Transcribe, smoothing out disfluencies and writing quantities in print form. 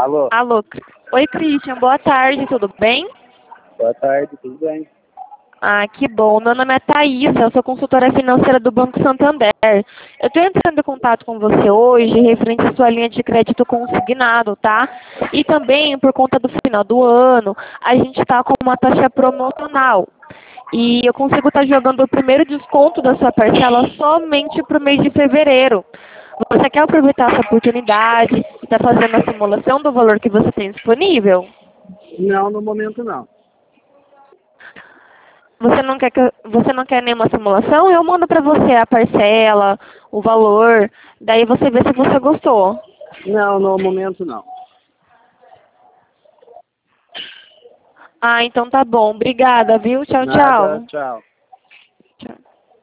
Alô? Alô. Oi, Christian. Boa tarde, tudo bem? Boa tarde, tudo bem? Ah, que bom. Meu nome é Thaís, eu sou consultora financeira do Banco Santander. Eu estou entrando em contato com você hoje referente à sua linha de crédito consignado, tá? E também, por conta do final do ano, a gente está com uma taxa promocional. E eu consigo estar jogando o primeiro desconto da sua parcela somente para o mês de fevereiro. Você quer aproveitar essa oportunidade e está fazendo a simulação do valor que você tem disponível? Não, no momento não. Você não quer nenhuma simulação? Eu mando para você a parcela, o valor, daí você vê se você gostou. Não, no momento não. Ah, então tá bom. Obrigada, viu? Tchau, Nada, tchau. tchau.